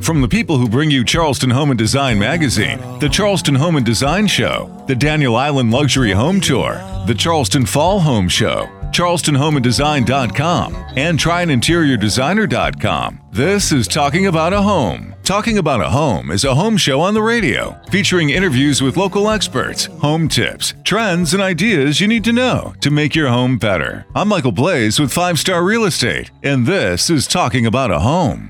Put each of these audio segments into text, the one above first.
From the people who bring you Charleston Home and Design Magazine, the Charleston Home and Design Show, the Daniel Island Luxury Home Tour, the Charleston Fall Home Show, CharlestonHomeandDesign.com, and TryAnInteriorDesigner.com. This is Talking About a Home. Talking About a Home is a home show on the radio, featuring interviews with local experts, home tips, trends, and ideas you need to know to make your home better. I'm Michael Blaze with 5 Star Real Estate, and this is Talking About a Home.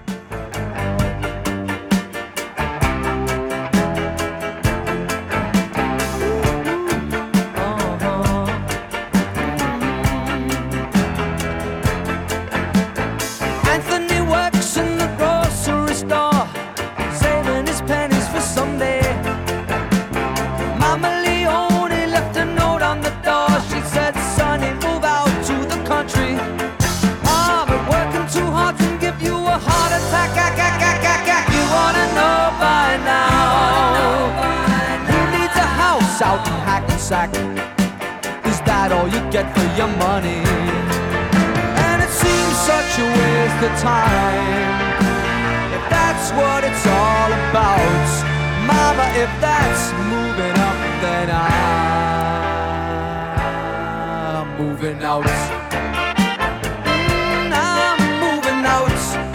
Out in Hackensack, is that all you get for your money? And it seems such a waste of time, if that's what it's all about. Mama, if that's moving up, then I'm moving out. I'm moving out.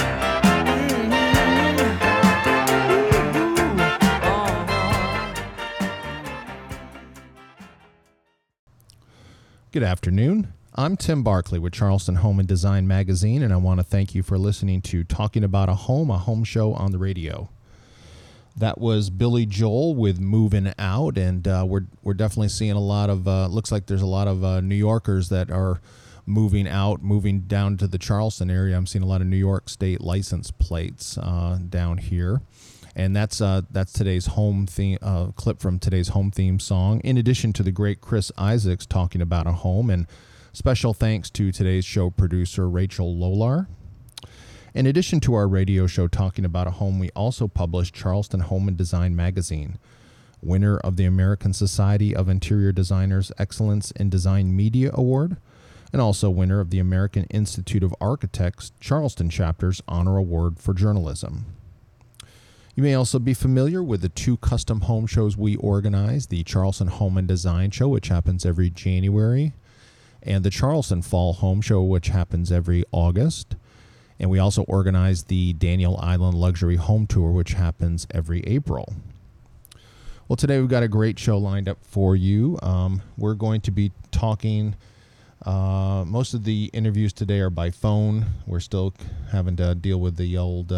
Good afternoon. I'm Tim Barkley with Charleston Home and Design Magazine, and I want to thank you for listening to Talking About a home show on the radio. That was Billy Joel with Moving Out, and we're definitely seeing a lot of, looks like there's a lot of New Yorkers that are moving out, moving down to the Charleston area. I'm seeing a lot of New York State license plates down here. And that's today's home theme clip from today's home theme song, in addition to the great Chris Isaacs talking about a home. And special thanks to today's show producer, Rachel Lolar. In addition to our radio show Talking About a Home, we also publish Charleston Home and Design Magazine, winner of the American Society of Interior Designers Excellence in Design Media Award, and also winner of the American Institute of Architects Charleston Chapter's Honor Award for Journalism. You may also be familiar with the 2 custom home shows we organize, the Charleston Home and Design Show, which happens every January, and the Charleston Fall Home Show, which happens every August. And we also organize the Daniel Island Luxury Home Tour, which happens every April. Well, today we've got a great show lined up for you. We're going to be talking, most of the interviews today are by phone. We're still having to deal with the old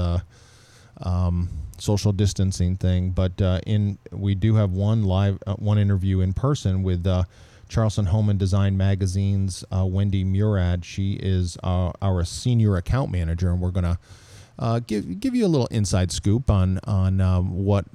social distancing thing, but we do have one interview in person with Charleston Home and Design Magazine's Wendy Murad. She is our senior account manager, and we're going to give you a little inside scoop on what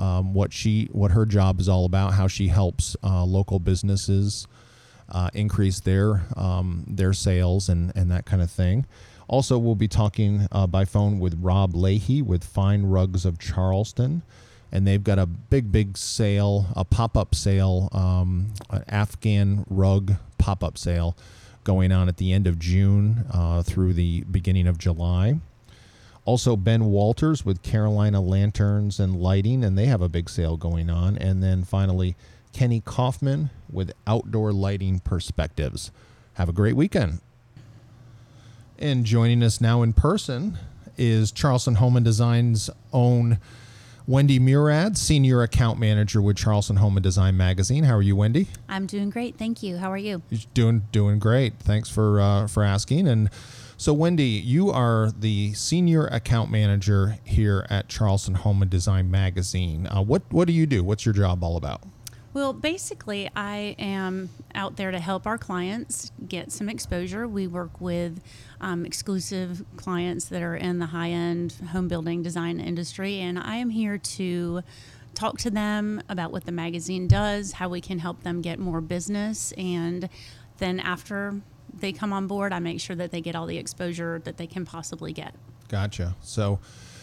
her job is all about, how she helps local businesses increase their sales and that kind of thing. Also, we'll be talking by phone with Rob Leahy with Fine Rugs of Charleston, and they've got a big sale, a pop-up sale, an Afghan rug pop-up sale going on at the end of June through the beginning of July. Also, Ben Walters with Carolina Lanterns and Lighting, and they have a big sale going on. And then finally, Kenny Kaufman with Outdoor Lighting Perspectives. Have a great weekend. And joining us now in person is Charleston Home and Design's own Wendy Murad, Senior Account Manager with Charleston Home and Design Magazine. How are you, Wendy? I'm doing great, thank you. How are you? Doing great. Thanks for asking. And so, Wendy, you are the Senior Account Manager here at Charleston Home and Design Magazine. What do you do? What's your job all about? Well, basically, I am out there to help our clients get some exposure. We work with exclusive clients that are in the high-end home building design industry, and I am here to talk to them about what the magazine does, how we can help them get more business, and then after they come on board, I make sure that they get all the exposure that they can possibly get. Gotcha. So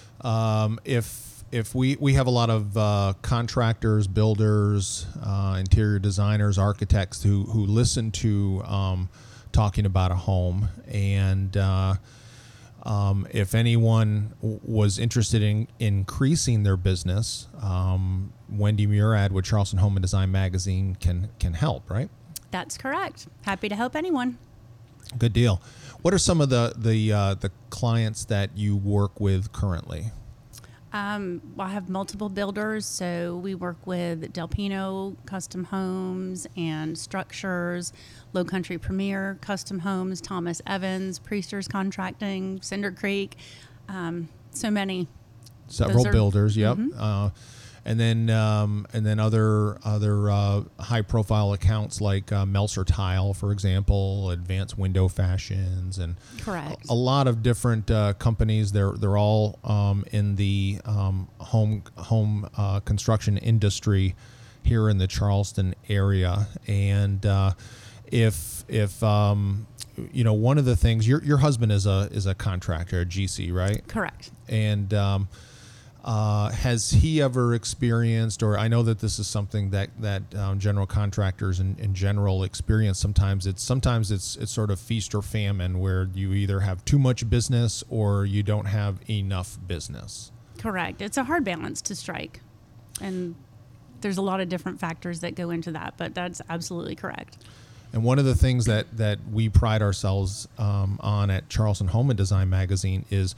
if we have a lot of contractors, builders, interior designers, architects who listen to Talking About a Home, and If anyone was interested in increasing their business, Wendy Murad with Charleston Home and Design Magazine can help, right? That's correct. Happy to help anyone. Good deal. What are some of the clients that you work with currently? I have multiple builders, so we work with Del Pino Custom Homes and Structures, Low Country Premier Custom Homes, Thomas Evans, Priesters Contracting, Cinder Creek, so many. Several builders, yep. Mm-hmm. And then other high profile accounts like Melser Tile, for example, Advanced Window Fashions, and Correct. a lot of different companies. They're all in the home construction industry here in the Charleston area. And if one of the things, your husband is a contractor, a GC, right? Correct. And has he ever experienced, or I know that this is something that general contractors in general experience sometimes. It's sort of feast or famine, where you either have too much business or you don't have enough business. Correct. It's a hard balance to strike, and there's a lot of different factors that go into that, but that's absolutely correct. And one of the things that we pride ourselves on at Charleston Home and Design Magazine is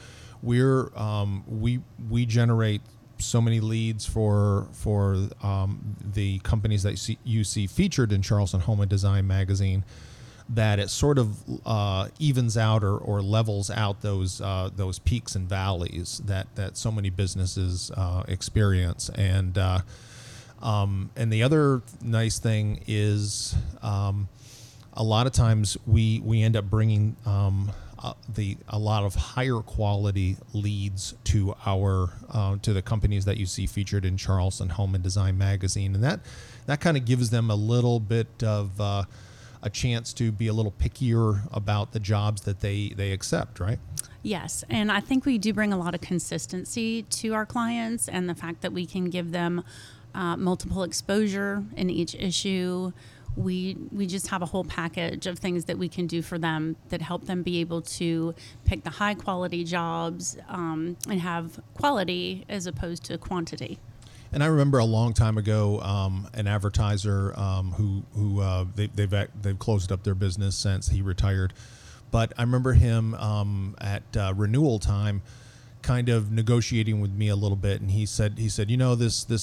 we generate so many leads for the companies that you see featured in Charleston Home and Design Magazine, that it sort of evens out or levels out those peaks and valleys that so many businesses experience. And the other nice thing is a lot of times we end up bringing a lot of higher quality leads to to the companies that you see featured in Charleston Home and Design Magazine, and that kind of gives them a little bit of a chance to be a little pickier about the jobs that they accept, right? Yes, and I think we do bring a lot of consistency to our clients, and the fact that we can give them multiple exposure in each issue. We just have a whole package of things that we can do for them that help them be able to pick the high quality jobs and have quality as opposed to quantity. And I remember a long time ago, an advertiser who they've closed up their business since he retired, but I remember him at renewal time, kind of negotiating with me a little bit, and he said, this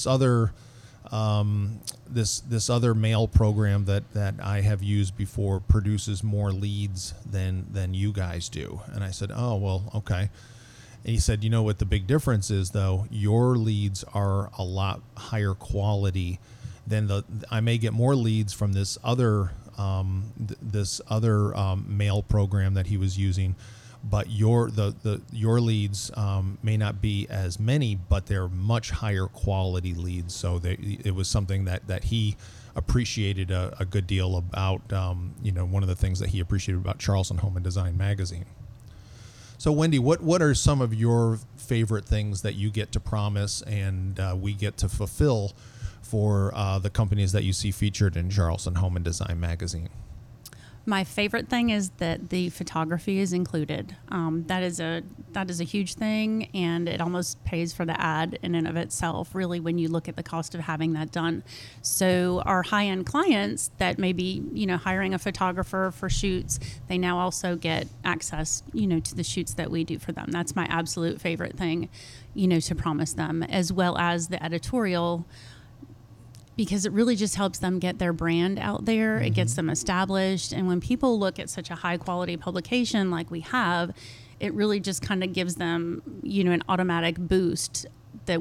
other mail program that I have used before produces more leads than you guys do. And I said, oh, well, okay. And he said, what the big difference is, though? Your leads are a lot higher quality than I may get more leads from this other mail program that he was using, but your leads may not be as many, but they're much higher quality leads. So it was something that he appreciated a good deal about. One of the things that he appreciated about Charleston Home and Design Magazine. So Wendy, what are some of your favorite things that you get to promise and we get to fulfill for the companies that you see featured in Charleston Home and Design Magazine? My favorite thing is that the photography is included. That is a huge thing, and it almost pays for the ad in and of itself, really, when you look at the cost of having that done. So our high-end clients that may be, hiring a photographer for shoots, they now also get access, to the shoots that we do for them. That's my absolute favorite thing, to promise them, as well as the editorial, because it really just helps them get their brand out there. Mm-hmm. It gets them established. And when people look at such a high quality publication like we have, it really just kind of gives them, an automatic boost that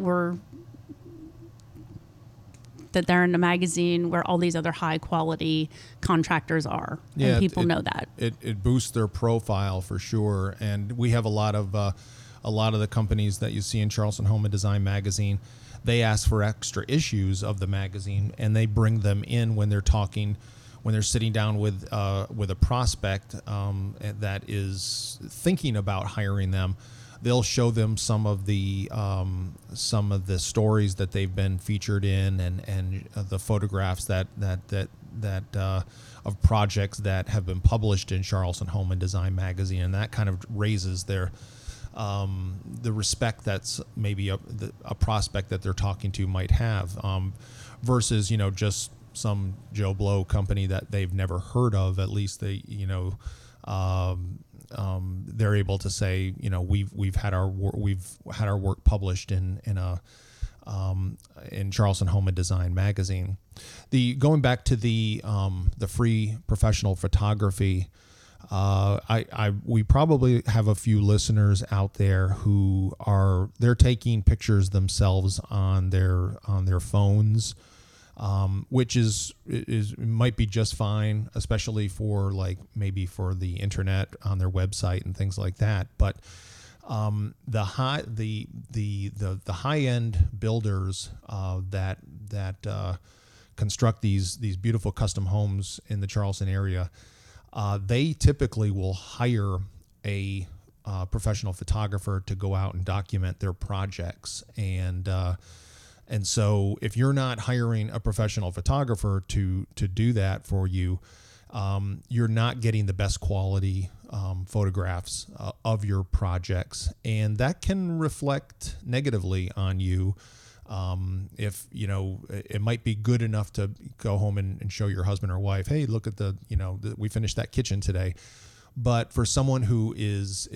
they're in a magazine where all these other high quality contractors are. Yeah, and people know that. It boosts their profile for sure. And we have a lot of the companies that you see in Charleston Home and Design Magazine. They ask for extra issues of the magazine, and they bring them in when they're sitting down with a prospect that is thinking about hiring them. They'll show them some of the stories that they've been featured in, and the photographs that of projects that have been published in Charleston Home and Design Magazine, and that kind of raises their the respect that's maybe a prospect that they're talking to might have, versus, just some Joe Blow company that they've never heard of. At least they, they're able to say, we've had our work published in Charleston Home and Design magazine. Going back to the free professional photography, we probably have a few listeners out there who they're taking pictures themselves on their phones, which might be just fine, especially for maybe for the internet on their website and things like that. But the high end builders that construct these beautiful custom homes in the Charleston area, they typically will hire a professional photographer to go out and document their projects. And so if you're not hiring a professional photographer to do that for you, you're not getting the best quality photographs of your projects, and that can reflect negatively on you. If it might be good enough to go home and show your husband or wife, hey, look at we finished that kitchen today. But for someone who is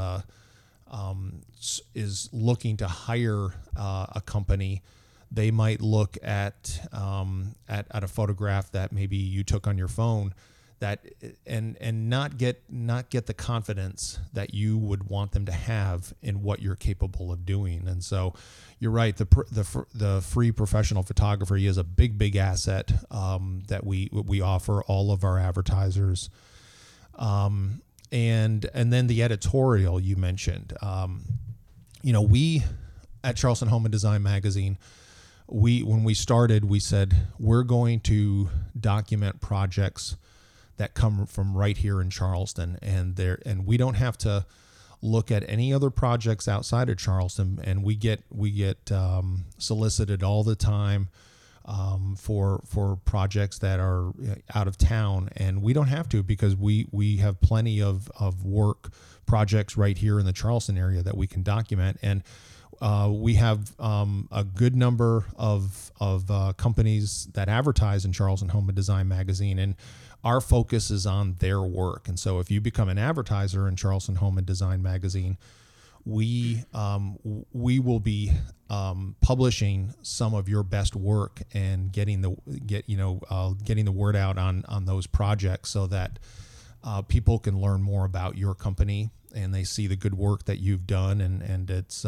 looking to hire a company, they might look at a photograph that maybe you took on your phone, and not get the confidence that you would want them to have in what you're capable of doing. And so you're right, the free professional photography is a big asset that we offer all of our advertisers. And then the editorial you mentioned, we at Charleston Home and Design magazine, when we started, we said we're going to document projects that come from right here in Charleston, and we don't have to look at any other projects outside of Charleston. And we get solicited all the time for projects that are out of town, and we don't have to, because we have plenty of work projects right here in the Charleston area that we can document. And we have a good number of companies that advertise in Charleston Home and Design magazine, and our focus is on their work. And so if you become an advertiser in Charleston Home and Design magazine, we will be publishing some of your best work and getting the word out on those projects, so that people can learn more about your company and they see the good work that you've done, and it's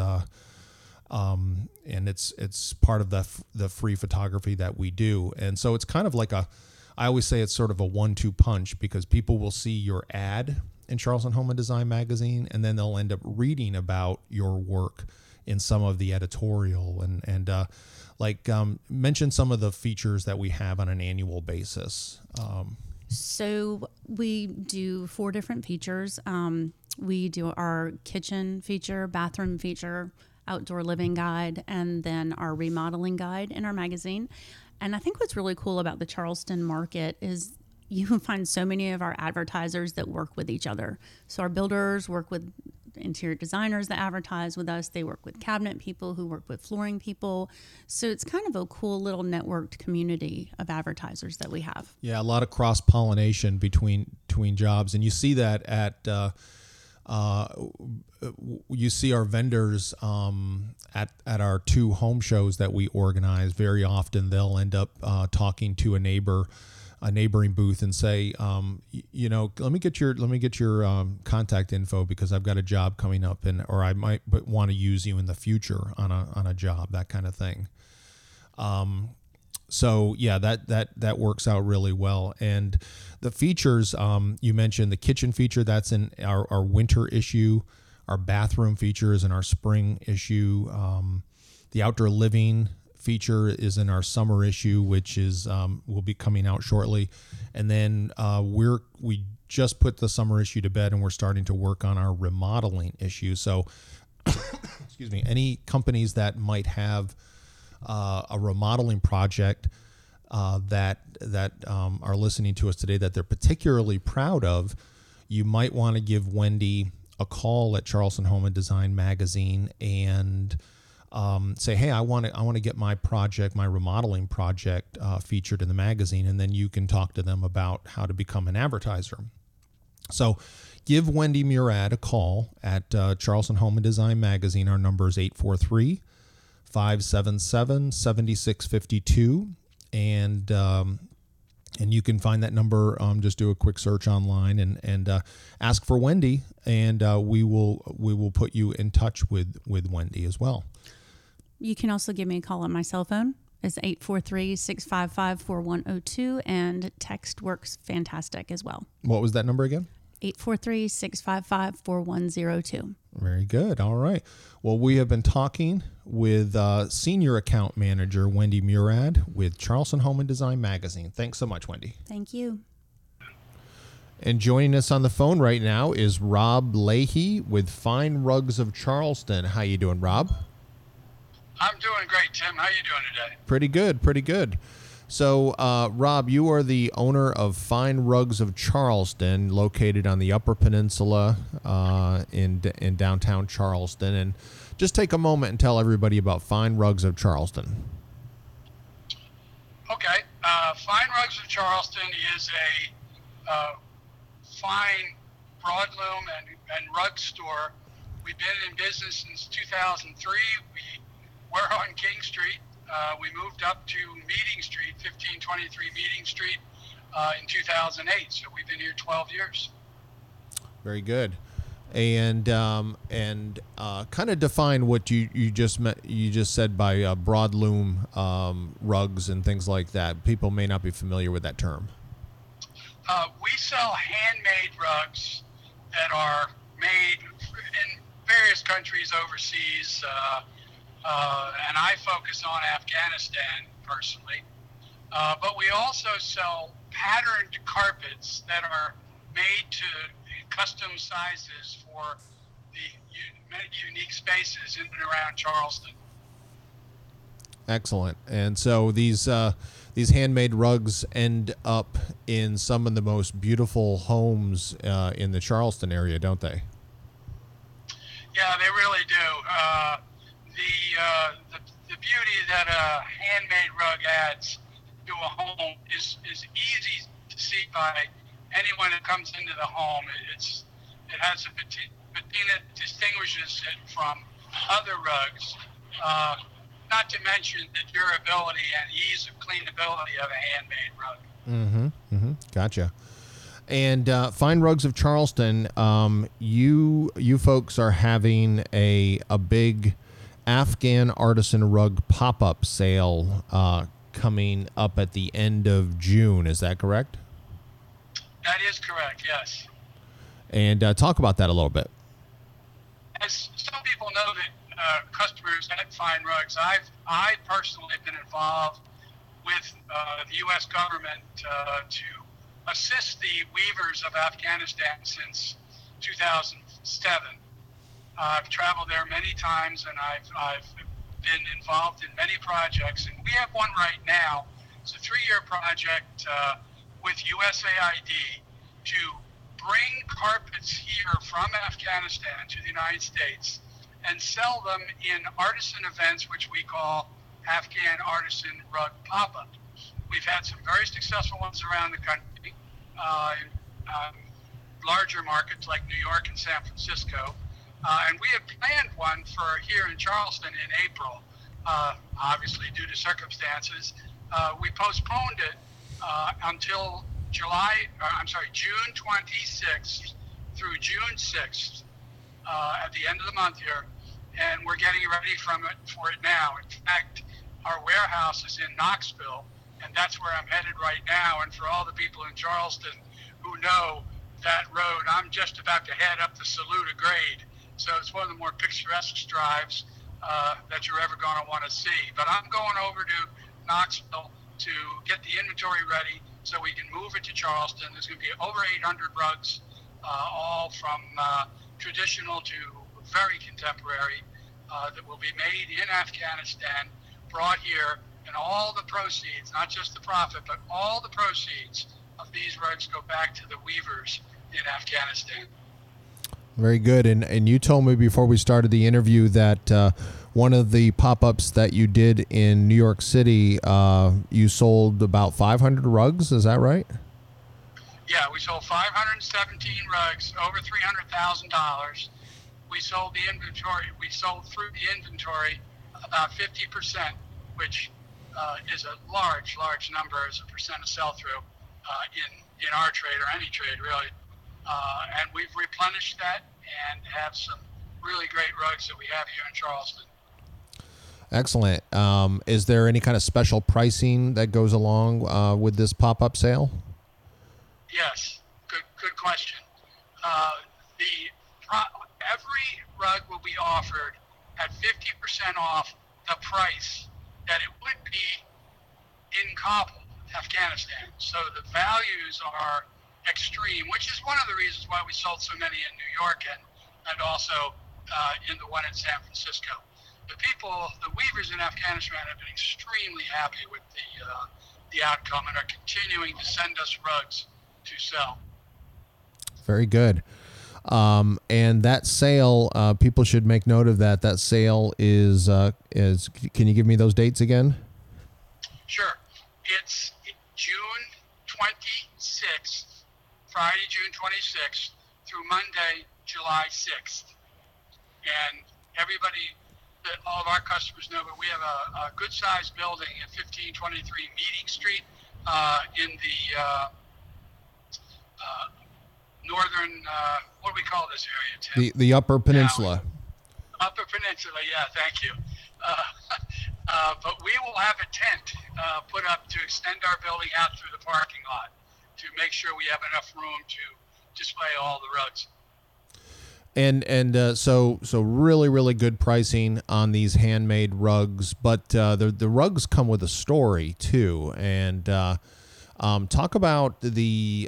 part of the free photography that we do. And so it's kind of like I always say it's sort of a 1-2 punch, because people will see your ad in Charleston Home and Design magazine, and then they'll end up reading about your work in some of the editorial, and mention some of the features that we have on an annual basis. So we do 4 different features. We do our kitchen feature, bathroom feature, outdoor living guide, and then our remodeling guide in our magazine. And I think what's really cool about the Charleston market is you can find so many of our advertisers that work with each other. So our builders work with interior designers that advertise with us. They work with cabinet people who work with flooring people. So it's kind of a cool little networked community of advertisers that we have. Yeah, a lot of cross-pollination between jobs. And you see that at you see our vendors at our 2 home shows that we organize. Very often they'll end up talking to a neighboring booth and say, let me get your contact info, because I've got a job coming up, or I might want to use you in the future on a job, that kind of thing. So yeah, that works out really well. And the features, you mentioned the kitchen feature, that's in our winter issue. Our bathroom feature is in our spring issue. The outdoor living feature is in our summer issue, which is will be coming out shortly. And then we just put the summer issue to bed, and we're starting to work on our remodeling issue. So, excuse me, any companies that might have a remodeling project that are listening to us today that they're particularly proud of, you might want to give Wendy a call at Charleston Home and Design Magazine and say, hey, I want to get my project, my remodeling project, featured in the magazine, and then you can talk to them about how to become an advertiser. So give Wendy Murad a call at Charleston Home and Design Magazine. Our number is 843-577-7652, and you can find that number. Just do a quick search online and ask for Wendy, and we will put you in touch with Wendy as well. You can also give me a call on my cell phone. It's 843-655-4102, and text works fantastic as well. What was that number again? 843-655-4102. Very good. All right. Well, we have been talking with Senior Account Manager Wendy Murad with Charleston Home and Design Magazine. Thanks so much, Wendy. Thank you. And joining us on the phone right now is Rob Leahy with Fine Rugs of Charleston. How you doing, Rob? I'm doing great, Tim. How you doing today? Pretty good, pretty good. So, Rob, you are the owner of Fine Rugs of Charleston, located on the Upper Peninsula in downtown Charleston. And just take a moment and tell everybody about Fine Rugs of Charleston. Okay. Fine Rugs of Charleston is a fine broadloom and rug store. We've been in business since 2003. We're on King Street. We moved up to Meeting Street, 1523 Meeting Street, in 2008. So we've been here 12 years. Very good. And kind of define what you just said by broadloom rugs and things like that. People may not be familiar with that term. We sell handmade rugs that are made in various countries overseas. And I focus on Afghanistan personally. But we also sell patterned carpets that are made to custom sizes for the many unique spaces in and around Charleston. Excellent. And so these handmade rugs end up in some of the most beautiful homes in the Charleston area, don't they? Yeah, they really do. The beauty that a handmade rug adds to a home is easy to see by anyone who comes into the home. It has a patina that distinguishes it from other rugs. Not to mention the durability and ease of cleanability of a handmade rug. Gotcha. And Fine Rugs of Charleston, you folks are having a big Afghan artisan rug pop-up sale coming up at the end of June. Is that correct? That is correct, yes. And talk about that a little bit. As some people know that customers at Fine Rugs, I personally have been involved with the U.S. government to assist the weavers of Afghanistan since 2007. I've traveled there many times, and I've been involved in many projects, and we have one right now. It's a 3-year project with USAID to bring carpets here from Afghanistan to the United States and sell them in artisan events, which we call Afghan Artisan Rug Pop-Up. We've had some very successful ones around the country, in larger markets like New York and San Francisco. And we have planned one for here in Charleston in April. Obviously, due to circumstances, we postponed it until June 26th through June 6th at the end of the month here. And we're getting ready for it now. In fact, our warehouse is in Knoxville, and that's where I'm headed right now. And for all the people in Charleston who know that road, I'm just about to head up the Saluda grade. So it's one of the more picturesque drives that you're ever going to want to see. But I'm going over to Knoxville to get the inventory ready so we can move it to Charleston. There's going to be over 800 rugs, all from traditional to very contemporary, that will be made in Afghanistan, brought here, and all the proceeds, not just the profit, but all the proceeds of these rugs go back to the weavers in Afghanistan. Very good. And you told me before we started the interview that one of the pop-ups that you did in New York City, you sold about 500 rugs. Is that right? Yeah, we sold 517 rugs, over $300,000. We sold the inventory. We sold through the inventory about 50%, which is a large number as a percent of sell-through in our trade, or any trade really. And we've replenished that and have some really great rugs that we have here in Charleston. Excellent. Is there any kind of special pricing that goes along with this pop-up sale? Yes, good question. Every rug will be offered at 50% off the price that it would be in Kabul, Afghanistan. So the values are extreme, which is one of the reasons why we sold so many in New York and also in the one in San Francisco. The weavers in Afghanistan have been extremely happy with the outcome and are continuing to send us rugs to sell. Very good. And that sale, people should make note of that. That sale is, can you give me those dates again? Sure. It's June 26th, Friday, June 26th, through Monday, July 6th. And all of our customers know, but we have a good-sized building at 1523 Meeting Street in the northern, what do we call this area, Tim? The Upper Peninsula. Upper Peninsula, yeah, thank you. But we will have a tent put up to extend our building out through the parking lot to make sure we have enough room to display all the rugs. And so really good pricing on these handmade rugs, but the rugs come with a story too. And talk about the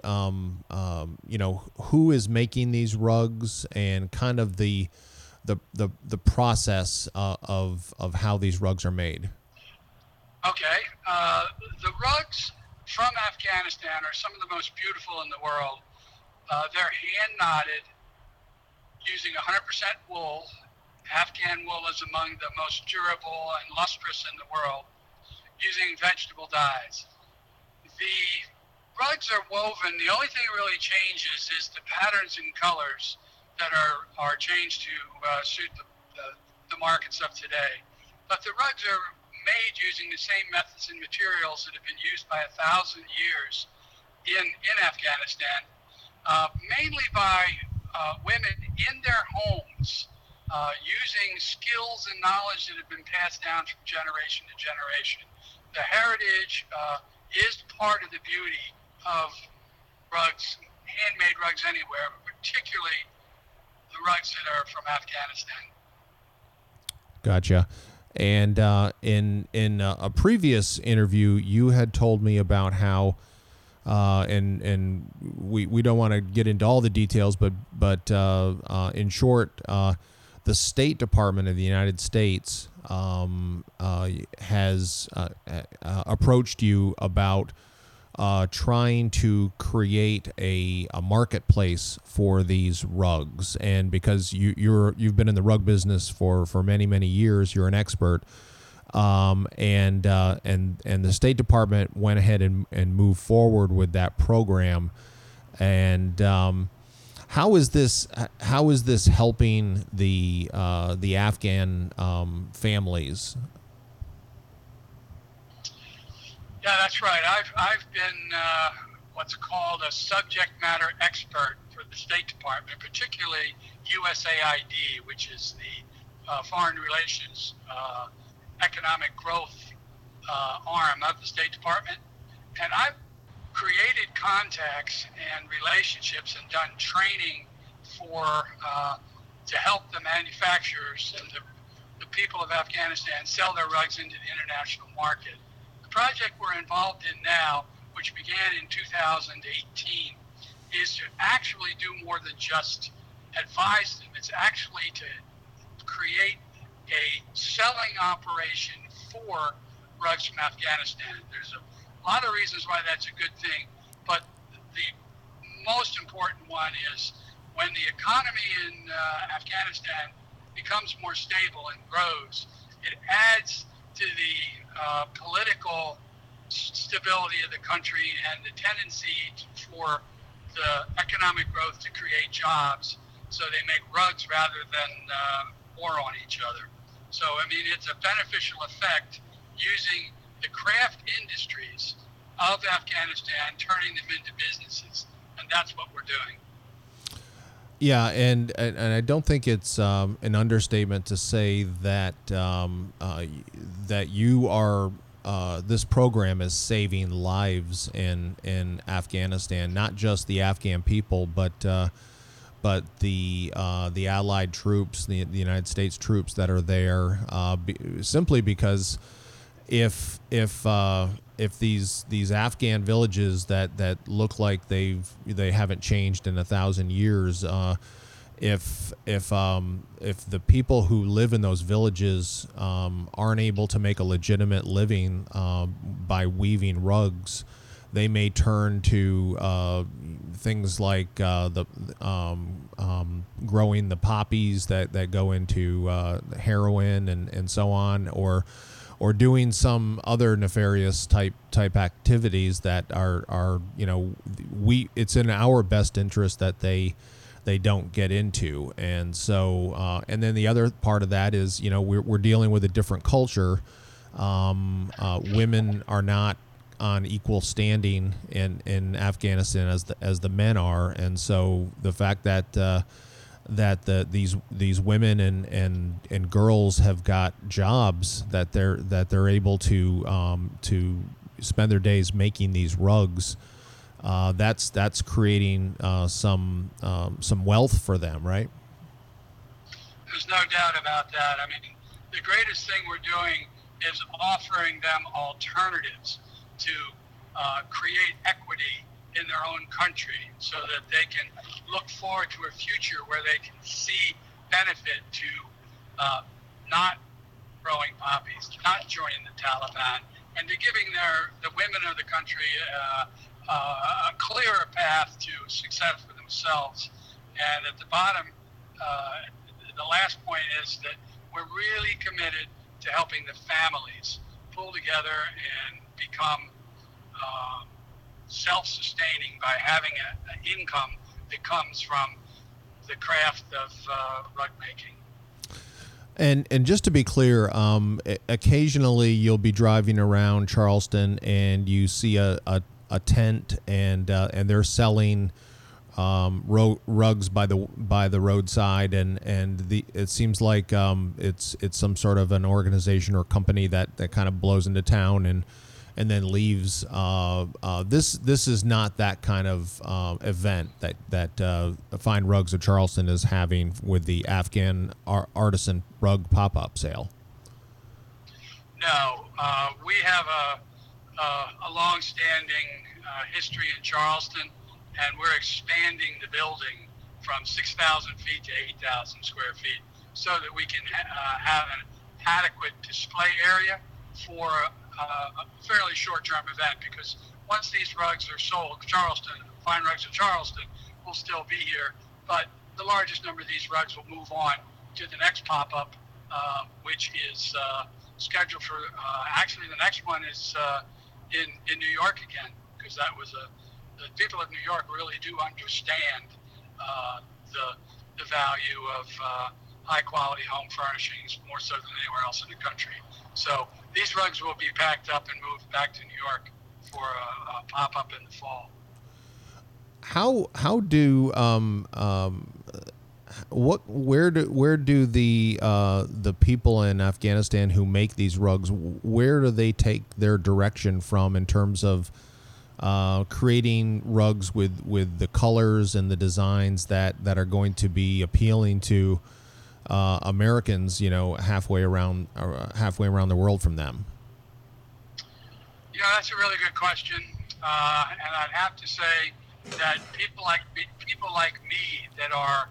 who is making these rugs and kind of the process of how these rugs are made. Okay, the rugs from Afghanistan are some of the most beautiful in the world. They're hand knotted using 100% wool. Afghan wool is among the most durable and lustrous in the world, using vegetable dyes. The rugs are woven. The only thing that really changes is the patterns and colors that are changed to suit the markets of today. But the rugs are made using the same methods and materials that have been used by 1,000 years in Afghanistan, mainly by women in their homes, using skills and knowledge that have been passed down from generation to generation. The heritage is part of the beauty of rugs, handmade rugs anywhere, but particularly the rugs that are from Afghanistan. Gotcha. And in a previous interview, you had told me about how, and we don't want to get into all the details, but in short, the State Department of the United States has approached you about trying to create a marketplace for these rugs, and because you've been in the rug business for many years, you're an expert, and the State Department went ahead and moved forward with that program, and how is this helping the Afghan families? Yeah, that's right. I've been what's called a subject matter expert for the State Department, particularly USAID, which is the Foreign Relations Economic Growth arm of the State Department. And I've created contacts and relationships and done training to help the manufacturers and the people of Afghanistan sell their rugs into the international market. The project we're involved in now, which began in 2018, is to actually do more than just advise them. It's actually to create a selling operation for rugs from Afghanistan. There's a lot of reasons why that's a good thing, but the most important one is when the economy in Afghanistan becomes more stable and grows, it adds to the political stability of the country and the tendency for the economic growth to create jobs. So they make rugs rather than war on each other. So, I mean, it's a beneficial effect using the craft industries of Afghanistan, turning them into businesses. And that's what we're doing. Yeah, and I don't think it's an understatement to say that that you are this program is saving lives in Afghanistan, not just the Afghan people, but the Allied troops, the United States troops that are there, simply because if these Afghan villages that look like they haven't changed in 1,000 years, if the people who live in those villages aren't able to make a legitimate living by weaving rugs, they may turn to things like growing the poppies that go into heroin and so on, or doing some other nefarious type activities that are it's in our best interest that they don't get into. And so and then the other part of that is we're dealing with a different culture. Women are not on equal standing in Afghanistan as the men are, and so the fact that these women and girls have got jobs that they're able to spend their days making these rugs, that's creating some wealth for them, right? There's no doubt about that. I mean, the greatest thing we're doing is offering them alternatives to create equity in their own country, so that they can look forward to a future where they can see benefit to not growing poppies, not joining the Taliban, and to giving the women of the country a clearer path to success for themselves. And at the bottom, the last point is that we're really committed to helping the families pull together and become self-sustaining by having an income that comes from the craft of rug making. And just to be clear, occasionally you'll be driving around Charleston and you see a tent and they're selling rugs by the roadside, and it seems like it's some sort of an organization or company that kind of blows into town and then leaves. This is not that kind of event that Fine Rugs of Charleston is having with the Afghan artisan rug pop-up sale. No, we have a long-standing history in Charleston, and we're expanding the building from 6,000 feet to 8,000 square feet so that we can have an adequate display area for a fairly short-term event, because once these rugs are sold, Fine Rugs of Charleston will still be here, but the largest number of these rugs will move on to the next pop-up, which is scheduled for, actually the next one is in New York again, because that was the people of New York really do understand the value of high-quality home furnishings more so than anywhere else in the country. So these rugs will be packed up and moved back to New York for a pop-up in the fall. How do where do the people in Afghanistan who make these rugs, where do they take their direction from in terms of creating rugs with the colors and the designs that are going to be appealing to Americans, halfway around the world from them? That's a really good question, and I'd have to say that people like me that are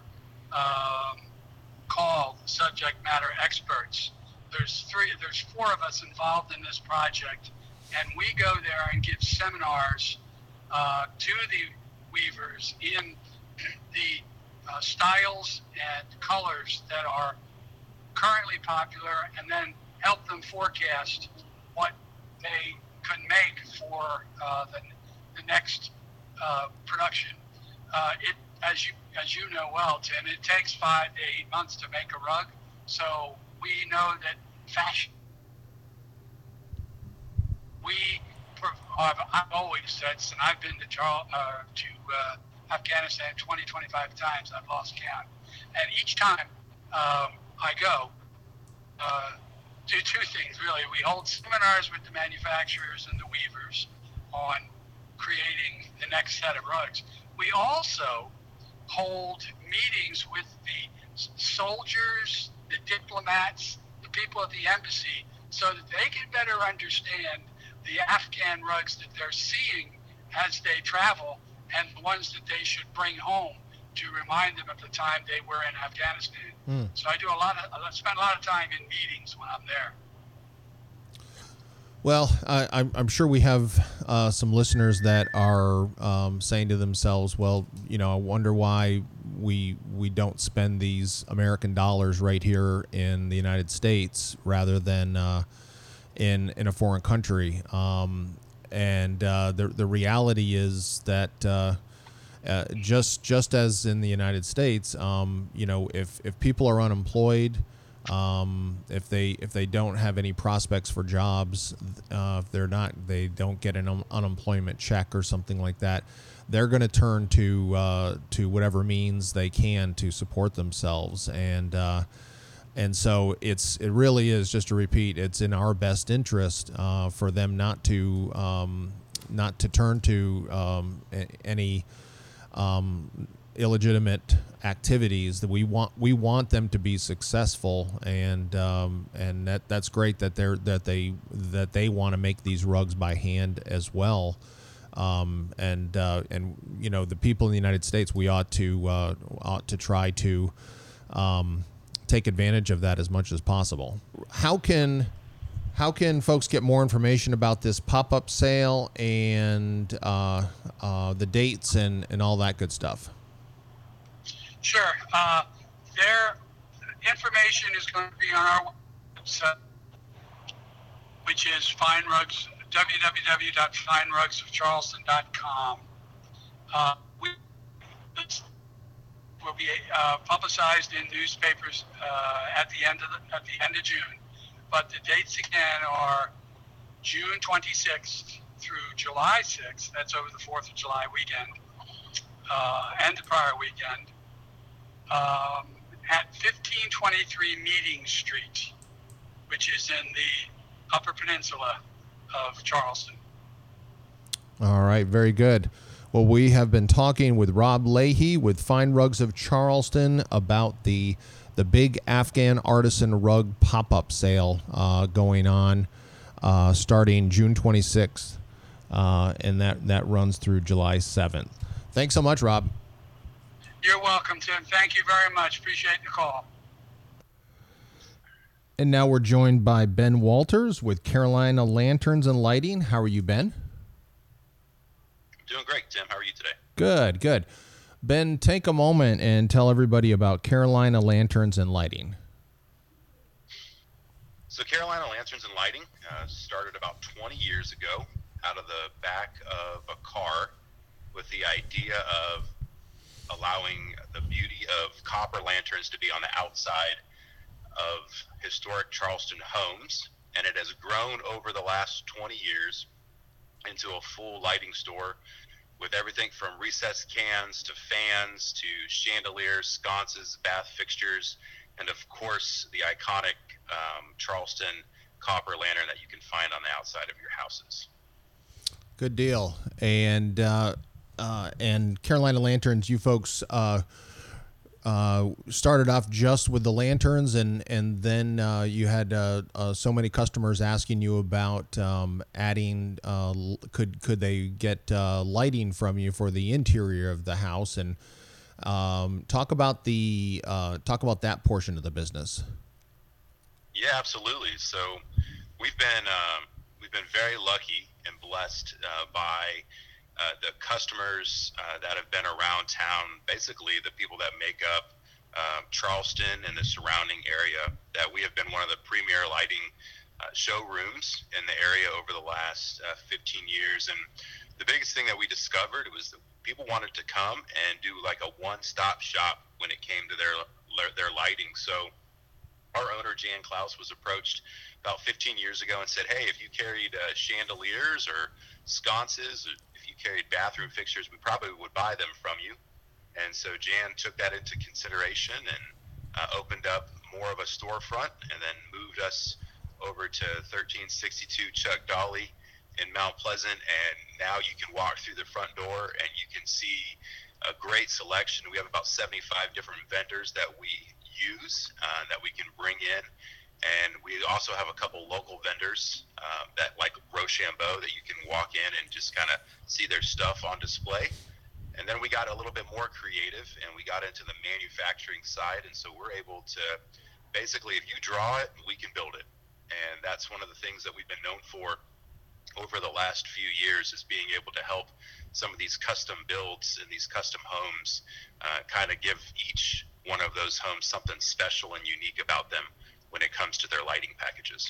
called subject matter experts. There's four of us involved in this project, and we go there and give seminars to the weavers in the styles and colors that are currently popular, and then help them forecast what they can make for the next production. As you know well, Tim, it takes 5 to 8 months to make a rug. So we know that fashion. I've always said, and I've been to Afghanistan 20, 25 times. I've lost count, and each time I go, do two things really. We hold seminars with the manufacturers and the weavers on creating the next set of rugs. We also hold meetings with the soldiers, the diplomats, the people at the embassy, so that they can better understand the Afghan rugs that they're seeing as they travel, and the ones that they should bring home to remind them of the time they were in Afghanistan. So I spend a lot of time in meetings when I'm there. Well, I'm sure we have some listeners that are saying to themselves, well, I wonder why we don't spend these American dollars right here in the United States rather than in a foreign country. And the reality is that just as in the United States, if people are unemployed, if they don't have any prospects for jobs, if they don't get an unemployment check or something like that, they're going to turn to whatever means they can to support themselves. And so it really is, just to repeat, it's in our best interest for them not to turn to any illegitimate activities. That we want them to be successful, and that's great that they want to make these rugs by hand as well. And the people in the United States, we ought to try to take advantage of that as much as possible. How can folks get more information about this pop-up sale and the dates and all that good stuff? Sure. Their information is going to be on our website, which is www.finerugsofcharleston.com. Will be publicized in newspapers at the end of June. But the dates again are June 26th through July 6th. That's over the 4th of July weekend and the prior weekend. At 1523 Meeting Street, which is in the Upper Peninsula of Charleston. All right, very good. Well, we have been talking with Rob Leahy with Fine Rugs of Charleston about the big Afghan artisan rug pop-up sale going on starting June 26th, and that runs through July 7th. Thanks so much, Rob. You're welcome, Tim. Thank you very much. Appreciate the call. And now we're joined by Ben Walters with Carolina Lanterns and Lighting. How are you, Ben? Doing great, Tim. How are you today? Good. Ben, take a moment and tell everybody about Carolina Lanterns and Lighting. So Carolina Lanterns and Lighting started about 20 years ago out of the back of a car with the idea of allowing the beauty of copper lanterns to be on the outside of historic Charleston homes. And it has grown over the last 20 years into a full lighting store with everything from recessed cans to fans to chandeliers, sconces, bath fixtures, and of course the iconic Charleston copper lantern that you can find on the outside of your houses. Good deal. And Carolina Lanterns, you folks started off just with the lanterns, and then you had so many customers asking you about adding. Could they get lighting from you for the interior of the house? And talk about that portion of the business. Yeah, absolutely. So we've been very lucky and blessed by the customers that have been around town, basically the people that make up Charleston and the surrounding area, that we have been one of the premier lighting showrooms in the area over the last 15 years. And the biggest thing that we discovered was that people wanted to come and do like a one-stop shop when it came to their lighting. So our owner, Jan Klaus, was approached about 15 years ago and said, hey, if you carried chandeliers or sconces, or if you carried bathroom fixtures, we probably would buy them from you. And so Jan took that into consideration and opened up more of a storefront, and then moved us over to 1362 Chuck Dolly in Mount Pleasant. And now you can walk through the front door and you can see a great selection. We have about 75 different vendors that we use, that we can bring in. And we also have a couple local vendors that, like Rochambeau, that you can walk in and just kind of see their stuff on display. And then we got a little bit more creative, and we got into the manufacturing side. And so we're able to basically, if you draw it, we can build it. And that's one of the things that we've been known for over the last few years, is being able to help some of these custom builds and these custom homes kind of give each one of those homes something special and unique about them when it comes to their lighting packages.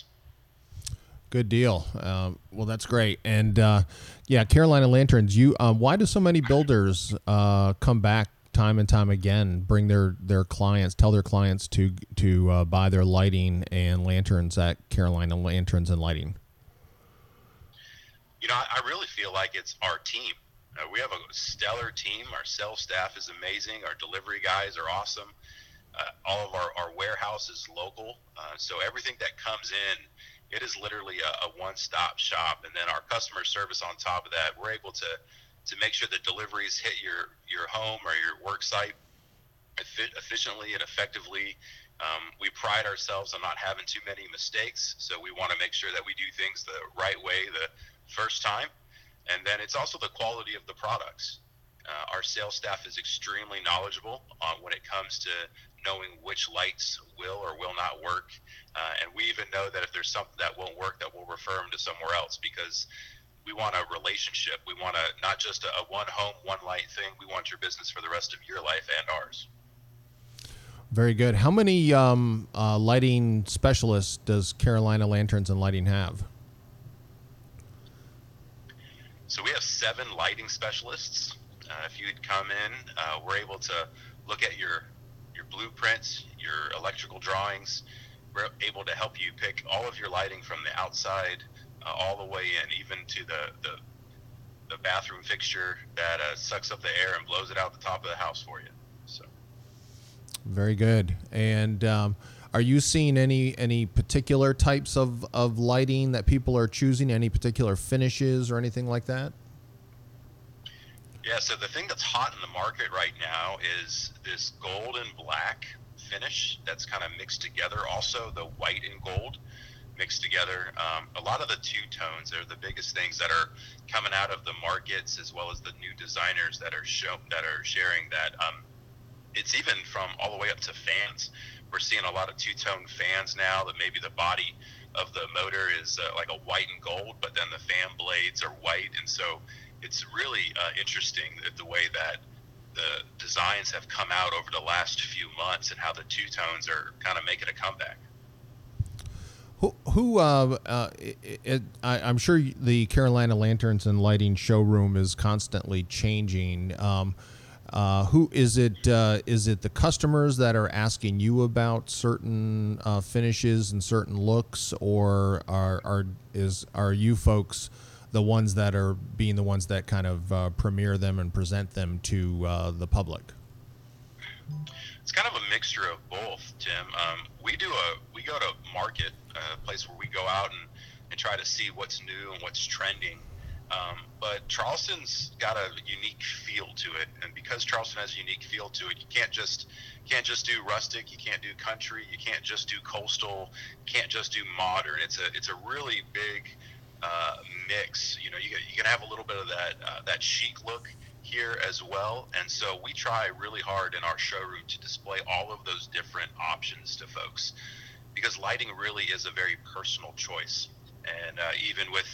Good deal. Well, that's great. And yeah, Carolina Lanterns. Why do so many builders come back time and time again, bring their clients, tell their clients to buy their lighting and lanterns at Carolina Lanterns and Lighting? You know, I really feel like it's our team. We have a stellar team. Our sales staff is amazing. Our delivery guys are awesome. All of our warehouse is local. So everything that comes in, it is literally a one-stop shop. And then our customer service on top of that, we're able to make sure that deliveries hit your home or your work site efficiently and effectively. We pride ourselves on not having too many mistakes. So we want to make sure that we do things the right way the first time. And then it's also the quality of the products. Our sales staff is extremely knowledgeable on when it comes to knowing which lights will or will not work. And we even know that if there's something that won't work, that we'll refer them to somewhere else, because we want a relationship. We want not just a one home, one light thing. We want your business for the rest of your life and ours. Very good. How many lighting specialists does Carolina Lanterns and Lighting have? So we have 7 lighting specialists. If you'd come in, we're able to look at your blueprints, your electrical drawings. We're able to help you pick all of your lighting from the outside all the way in, even to the bathroom fixture that sucks up the air and blows it out the top of the house for you. So very good. And are you seeing any particular types of lighting that people are choosing, any particular finishes or anything like that? Yeah, so the thing that's hot in the market right now is this gold and black finish that's kind of mixed together. Also, the white and gold mixed together. A lot of the two-tones are the biggest things that are coming out of the markets, as well as the new designers that are sharing that. It's even from all the way up to fans. We're seeing a lot of two-tone fans now, that maybe the body of the motor is like a white and gold, but then the fan blades are white. And so it's really interesting the way that the designs have come out over the last few months, and how the two-tones are kind of making a comeback. I'm sure the Carolina Lanterns and Lighting showroom is constantly changing. Who is it? Is it the customers that are asking you about certain finishes and certain looks, or are you folks the ones that are being the ones that kind of premiere them and present them to the public? It's kind of a mixture of both, Tim. We go to market, a place where we go out and try to see what's new and what's trending. But Charleston's got a unique feel to it, and because Charleston has a unique feel to it, you can't just do rustic, you can't do country, you can't just do coastal, you can't just do modern. It's a really big mix. You know, you can have a little bit of that chic look here as well, and so we try really hard in our showroom to display all of those different options to folks, because lighting really is a very personal choice. And even with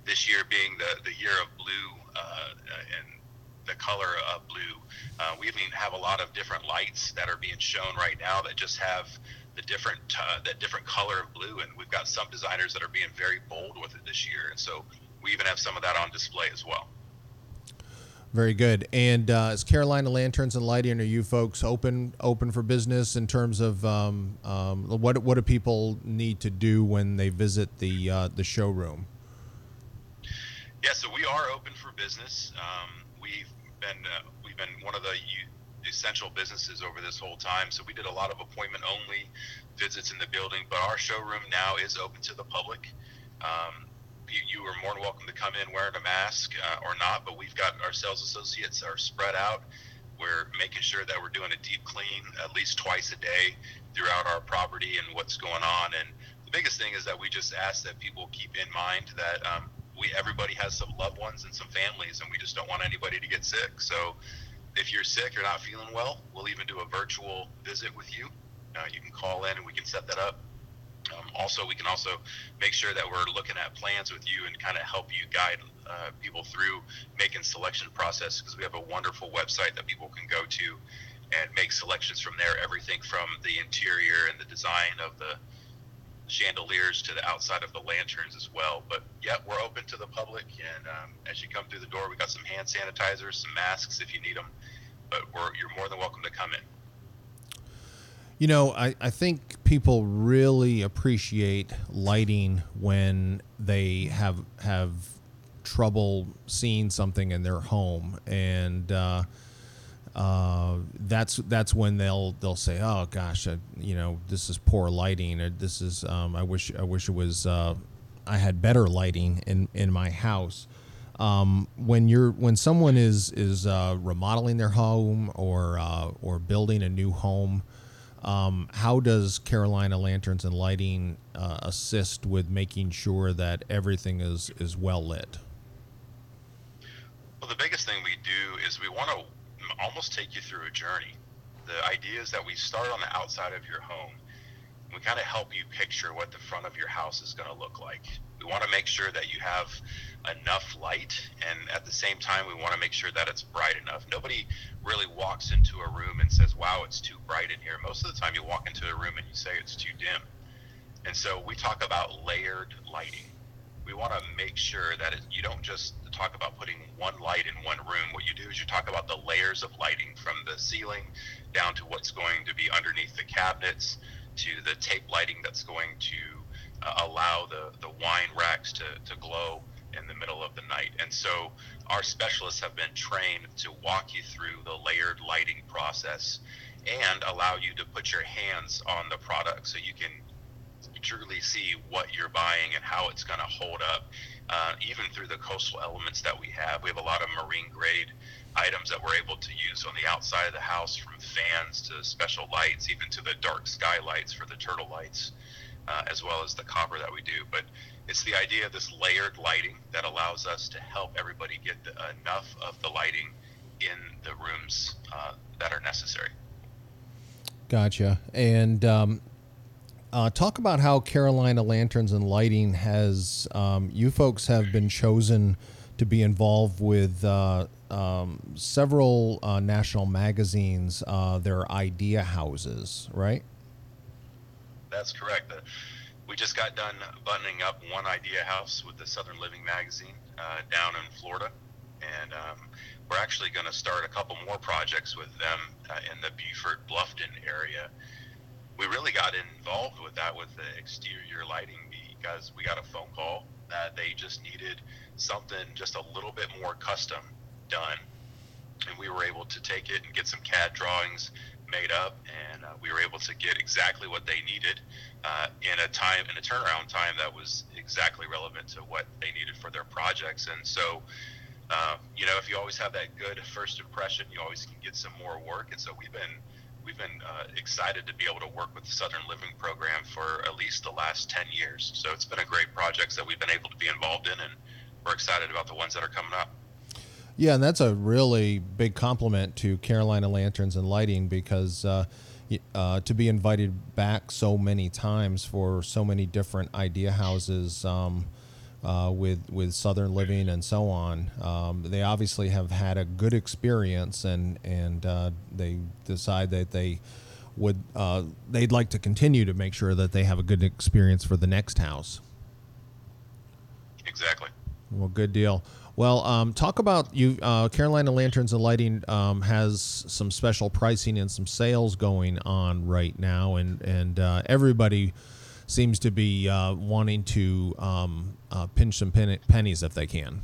this year being the year of blue and the color of blue, we even have a lot of different lights that are being shown right now that just have the different color of blue, and we've got some designers that are being very bold with it this year, and so we even have some of that on display as well. Very good. And is Carolina Lanterns and Lighting, are you folks open for business in terms of what do people need to do when they visit the showroom? Yeah, so we are open for business. We've been one of the essential businesses over this whole time, so we did a lot of appointment only visits in the building, but our showroom now is open to the public. You are more than welcome to come in wearing a mask or not, but we've got our sales associates are spread out. We're making sure that we're doing a deep clean at least twice a day throughout our property and what's going on. And the biggest thing is that we just ask that people keep in mind that everybody has some loved ones and some families, and we just don't want anybody to get sick. So if you're sick or not feeling well, we'll even do a virtual visit with you. You can call in and we can set that up. We can also make sure that we're looking at plans with you and kind of help you guide people through making selection process, because we have a wonderful website that people can go to and make selections from there, everything from the interior and the design of the chandeliers to the outside of the lanterns as well. But yeah, we're open to the public, and as you come through the door, we got some hand sanitizers, some masks if you need them, but you're more than welcome to come in. You know, I think people really appreciate lighting when they have trouble seeing something in their home, and that's when they'll say, "Oh gosh, this is poor lighting," or "This is I wish it was I had better lighting in my house." When someone is remodeling their home or building a new home, how does Carolina Lanterns and Lighting assist with making sure that everything is well lit? Well, the biggest thing we do is we want to almost take you through a journey. The idea is that we start on the outside of your home. We kind of help you picture what the front of your house is going to look like. We want to make sure that you have enough light, and at the same time we want to make sure that it's bright enough. Nobody really walks into a room and says, "Wow, it's too bright in here." Most of the time you walk into a room and you say it's too dim. And so we talk about layered lighting. We want to make sure that you don't just talk about putting one light in one room. What you do is you talk about the layers of lighting, from the ceiling down to what's going to be underneath the cabinets, to the tape lighting that's going to allow the wine racks to glow in the middle of the night. And so our specialists have been trained to walk you through the layered lighting process and allow you to put your hands on the product so you can truly see what you're buying and how it's going to hold up, even through the coastal elements that we have. We have a lot of marine grade items that we're able to use on the outside of the house, from fans to special lights, even to the dark sky lights for the turtle lights, as well as the copper that we do. But it's the idea of this layered lighting that allows us to help everybody get enough of the lighting in the rooms that are necessary. Gotcha. And talk about how Carolina Lanterns and Lighting has, you folks have been chosen to be involved with several national magazines, their idea houses, right? That's correct. We just got done buttoning up one idea house with the Southern Living magazine down in Florida, and we're actually going to start a couple more projects with them in the Beaufort Bluffton area. We really got involved with that with the exterior lighting because we got a phone call that they just needed something just a little bit more custom done, and we were able to take it and get some CAD drawings made up, and we were able to get exactly what they needed in a turnaround time that was exactly relevant to what they needed for their projects. And so if you always have that good first impression, you always can get some more work. And so we've been excited to be able to work with the Southern Living program for at least the last 10 years. So it's been a great project that we've been able to be involved in, and we're excited about the ones that are coming up. Yeah, and that's a really big compliment to Carolina Lanterns and Lighting, because to be invited back so many times for so many different idea houses, with Southern Living and so on. They obviously have had a good experience, and they decide that they'd like to continue to make sure that they have a good experience for the next house. Exactly. Well, good deal. Well, talk about you. Carolina Lanterns and Lighting has some special pricing and some sales going on right now, and everybody seems to be wanting to pinch some pennies if they can.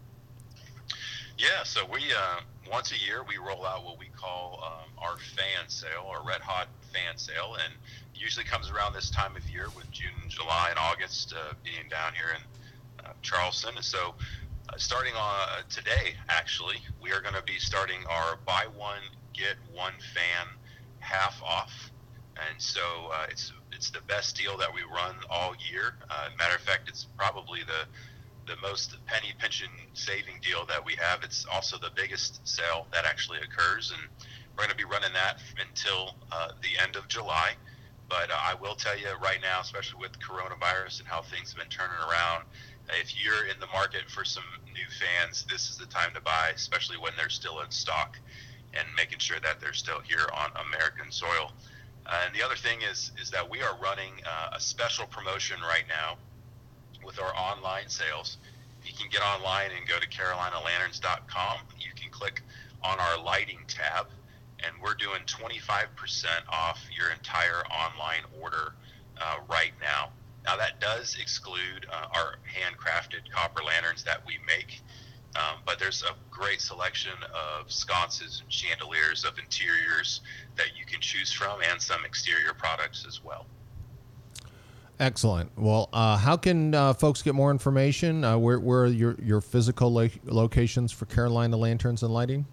Yeah, so we once a year we roll out what we call our fan sale, or red hot fan sale, and it usually comes around this time of year, with June, July, and August being down here in Charleston. So starting on today, actually, we are going to be starting our buy one get one fan half off, and so it's the best deal that we run all year. Matter of fact, it's probably the most penny pinching saving deal that we have. It's also the biggest sale that actually occurs, and we're going to be running that until the end of July. But I will tell you right now, especially with coronavirus and how things have been turning around, if you're in the market for some new fans, this is the time to buy, especially when they're still in stock, and making sure that they're still here on American soil. And the other thing is that we are running a special promotion right now with our online sales. You can get online and go to carolinalanterns.com. You can click on our lighting tab, and we're doing 25% off your entire online order right now. Now, that does exclude our handcrafted copper lanterns that we make, but there's a great selection of sconces and chandeliers of interiors that you can choose from, and some exterior products as well. Excellent. Well, how can folks get more information? Where are your physical locations for Carolina Lanterns and Lighting?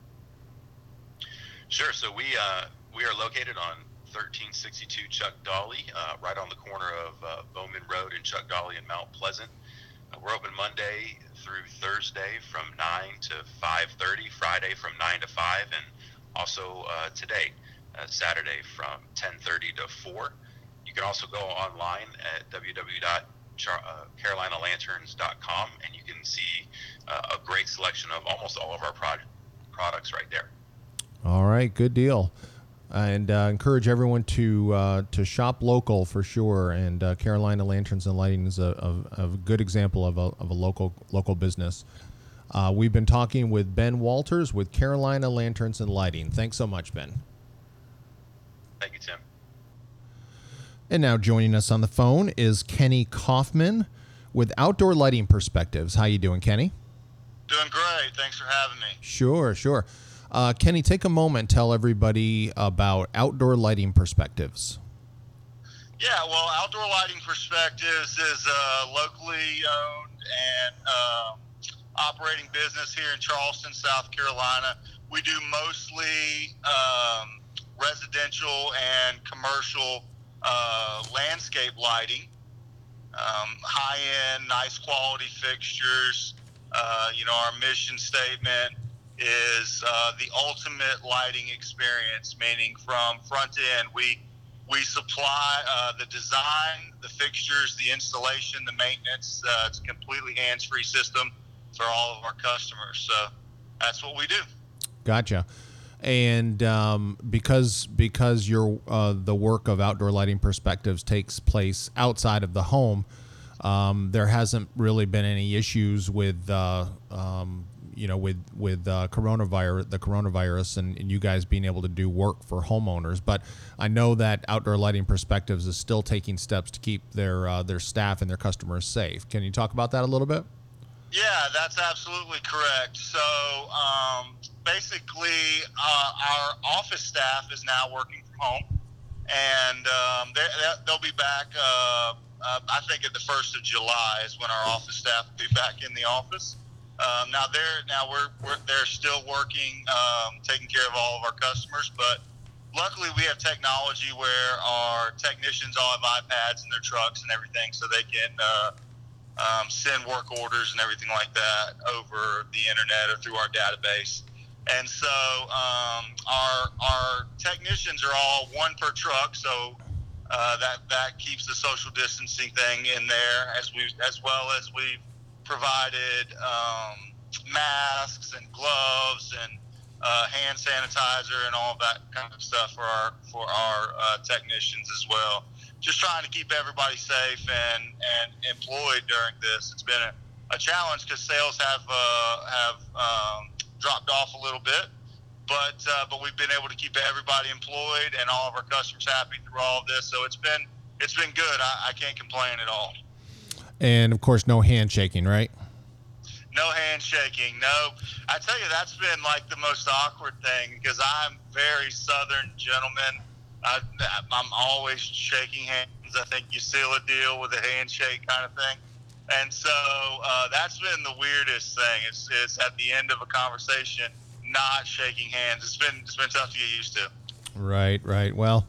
Sure. So we are located on 1362 Chuck Dolly, right on the corner of Bowman Road and Chuck Dolly in Mount Pleasant. We're open Monday through Thursday from 9 to 5:30, Friday from 9 to 5, and also today, Saturday from 10:30 to 4. You can also go online at www.carolinalanterns.com, and you can see a great selection of almost all of our products right there. All right, good deal. And encourage everyone to shop local for sure. And Carolina Lanterns and Lighting is a good example of a local business. We've been talking with Ben Walters with Carolina Lanterns and Lighting. Thanks so much, Ben. Thank you, Tim. And now joining us on the phone is Kenny Kaufman with Outdoor Lighting Perspectives. How you doing, Kenny? Doing great. Thanks for having me. Sure. Kenny, take a moment and tell everybody about Outdoor Lighting Perspectives. Yeah, well, Outdoor Lighting Perspectives is a locally owned and operating business here in Charleston, South Carolina. We do mostly residential and commercial landscape lighting, high-end, nice quality fixtures. Our mission statement is the ultimate lighting experience, meaning from front to end. We supply the design, the fixtures, the installation, the maintenance. It's a completely hands-free system for all of our customers. So that's what we do. Gotcha. And because your the work of Outdoor Lighting Perspectives takes place outside of the home, there hasn't really been any issues with coronavirus and you guys being able to do work for homeowners. But I know that Outdoor Lighting Perspectives is still taking steps to keep their staff and their customers safe. Can you talk about that a little bit? Yeah, that's absolutely correct. So basically, our office staff is now working from home, and they'll be back. I think at the 1st of July is when our office staff will be back in the office. They're still working, taking care of all of our customers, but luckily we have technology where our technicians all have iPads in their trucks and everything, so they can send work orders and everything like that over the internet or through our database. And so our technicians are all one per truck, so that keeps the social distancing thing in there, as well as we've provided masks and gloves and hand sanitizer and all that kind of stuff for our technicians as well. Just trying to keep everybody safe and employed during this. It's been a challenge because sales have dropped off a little bit, but we've been able to keep everybody employed and all of our customers happy through all of this. So it's been good. I can't complain at all. And of course, no handshaking, right? No handshaking. No, I tell you, that's been like the most awkward thing because I'm very Southern gentleman. I'm always shaking hands. I think you seal a deal with a handshake kind of thing. And so that's been the weirdest thing. It's at the end of a conversation, not shaking hands. It's been tough to get used to. Right. Well,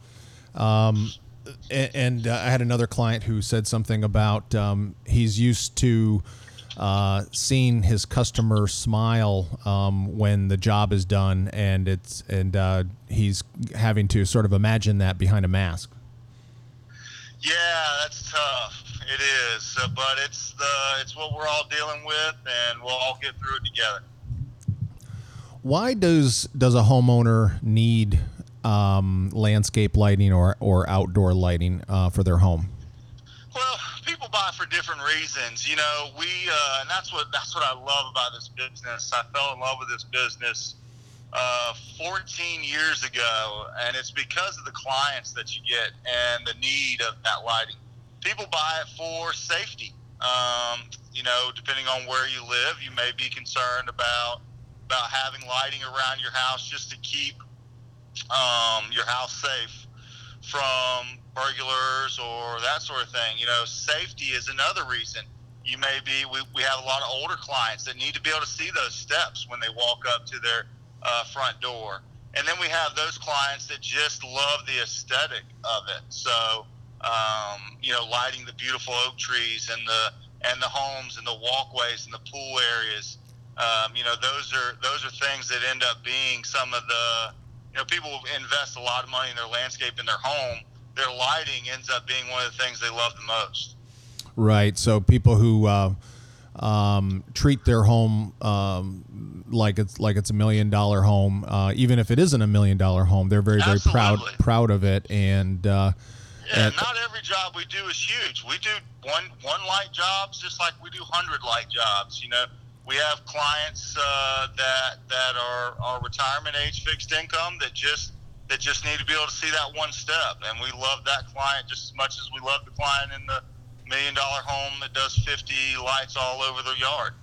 and I had another client who said something about he's used to seeing his customer smile when the job is done, and he's having to sort of imagine that behind a mask. Yeah, that's tough. It is, but it's what we're all dealing with, and we'll all get through it together. Why does a homeowner need landscape lighting or outdoor lighting for their home? Well, people buy for different reasons. You know, and that's what I love about this business. I fell in love with this business 14 years ago, and it's because of the clients that you get and the need of that lighting. People buy it for safety. You know, depending on where you live, you may be concerned about having lighting around your house just to keep your house safe from burglars or that sort of thing. You know, safety is another reason. We have a lot of older clients that need to be able to see those steps when they walk up to their front door. And then we have those clients that just love the aesthetic of it. So, you know, lighting the beautiful oak trees and the homes and the walkways and the pool areas. You know, those are things that end up being some of the, you know, people invest a lot of money in their landscape in their home. Their lighting ends up being one of the things they love the most. Right. So people who treat their home like it's $1 million home, even if it isn't $1 million home, they're very proud of it. And not every job we do is huge. We do one light jobs just like we do 100 light jobs. You know, we have clients that are retirement age, fixed income that just need to be able to see that one step, and we love that client just as much as we love the client in the $1 million home that does 50 lights all over their yard.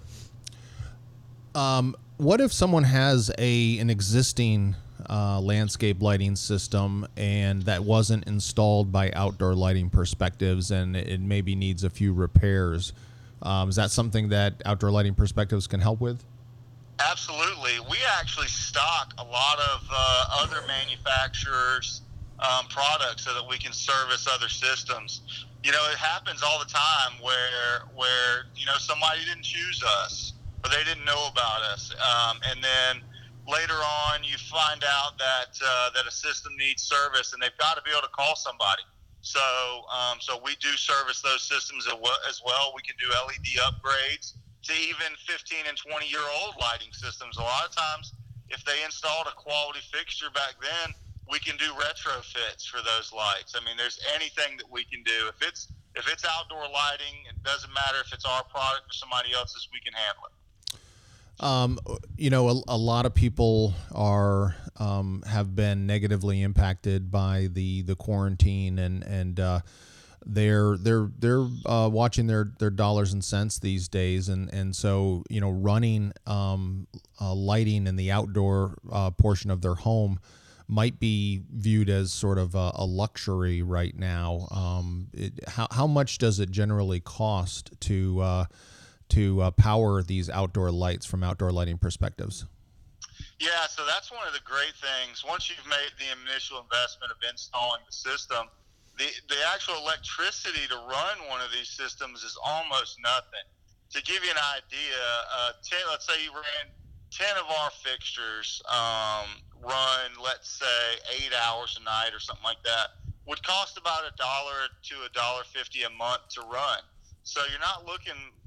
What if someone has an existing landscape lighting system and that wasn't installed by Outdoor Lighting Perspectives and it maybe needs a few repairs? Is that something that Outdoor Lighting Perspectives can help with? Absolutely. We actually stock a lot of other manufacturers' products so that we can service other systems. You know, it happens all the time where you know, somebody didn't choose us or they didn't know about us, and then later on you find out that a system needs service and they've got to be able to call somebody. So we do service those systems as well. We can do LED upgrades to even 15 and 20-year-old lighting systems. A lot of times, if they installed a quality fixture back then, we can do retrofits for those lights. I mean, there's anything that we can do. If it's outdoor lighting, it doesn't matter if it's our product or somebody else's, we can handle it. You know, a lot of people have been negatively impacted by the quarantine, and they're watching their dollars and cents these days, and so, you know, running lighting in the outdoor portion of their home might be viewed as sort of a luxury right now. How much does it generally cost to power these outdoor lights from Outdoor Lighting Perspectives? Yeah, so that's one of the great things. Once you've made the initial investment of installing the system, the actual electricity to run one of these systems is almost nothing. To give you an idea, let's say you ran 10 of our fixtures, run, let's say, 8 hours a night or something like that, would cost about $1 to $1.50 a month to run. So you're not looking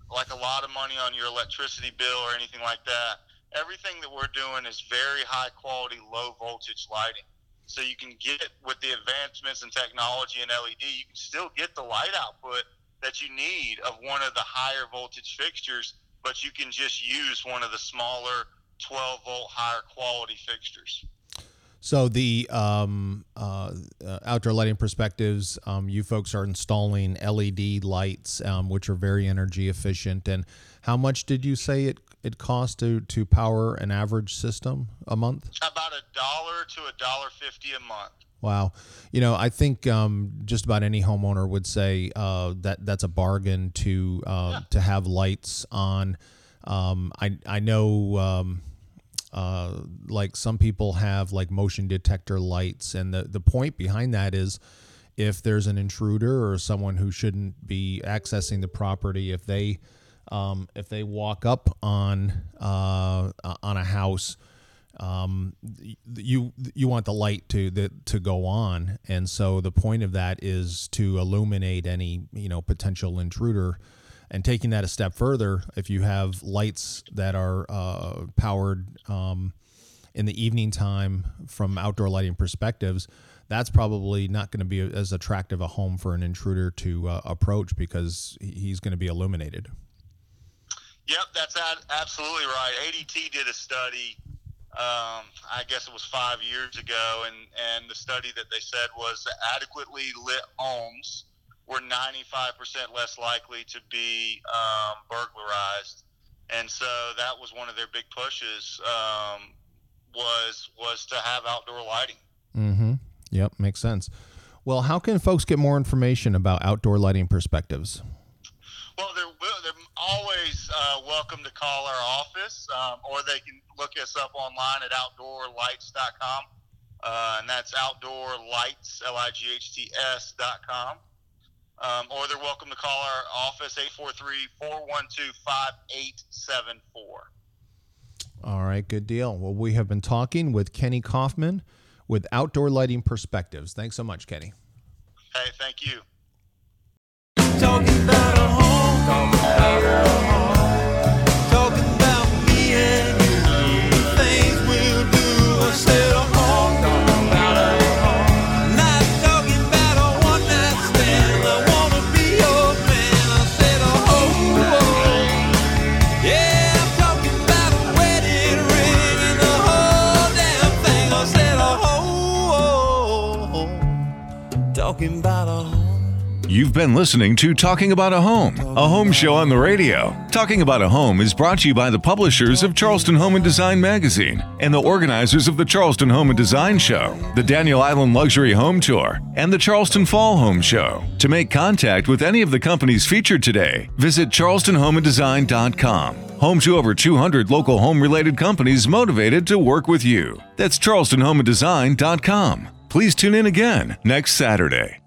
like a lot of money on your electricity bill or anything like that. Everything that we're doing is very high quality, low voltage lighting. So you can get, with the advancements in technology and LED, you can still get the light output that you need of one of the higher voltage fixtures, but you can just use one of the smaller 12 volt higher quality fixtures. So the Outdoor Lighting Perspectives, you folks are installing LED lights, which are very energy efficient. And how much did you say it costs to power an average system a month? About $1 to $1.50 a month. Wow. I think just about any homeowner would say that's a bargain to have lights on. I know like some people have like motion detector lights, and the point behind that is if there's an intruder or someone who shouldn't be accessing the property, if they walk up on a house, you want the light to go on, and so the point of that is to illuminate any potential intruder. And taking that a step further, if you have lights that are powered in the evening time from Outdoor Lighting Perspectives, that's probably not going to be as attractive a home for an intruder to approach, because he's going to be illuminated. Yep, that's absolutely right. ADT did a study, I guess it was 5 years ago, and the study that they said was that adequately lit homes were 95% less likely to be burglarized. And so that was one of their big pushes, was to have outdoor lighting. Mm-hmm. Yep, makes sense. Well, how can folks get more information about Outdoor Lighting Perspectives? Well, they're always welcome to call our office, or they can look us up online at outdoorlights.com, and that's outdoorlights, LIGHTS.com. Or they're welcome to call our office, 843-412-5874. All right, good deal. Well, we have been talking with Kenny Kaufman with Outdoor Lighting Perspectives. Thanks so much, Kenny. Hey, thank you. Talking about a home, talking about me and you, the things we'll do instead of home. Talking about a home, not talking about a one-night stand. I wanna be your man. I said a home, yeah. I'm talking about a wedding ring and the whole damn thing. I said a home, talking about a home. You've been listening to Talking About a home show on the radio. Talking About a Home is brought to you by the publishers of Charleston Home and Design magazine and the organizers of the Charleston Home and Design Show, the Daniel Island Luxury Home Tour, and the Charleston Fall Home Show. To make contact with any of the companies featured today, visit charlestonhomeanddesign.com. Home to over 200 local home-related companies motivated to work with you. That's charlestonhomeanddesign.com. Please tune in again next Saturday.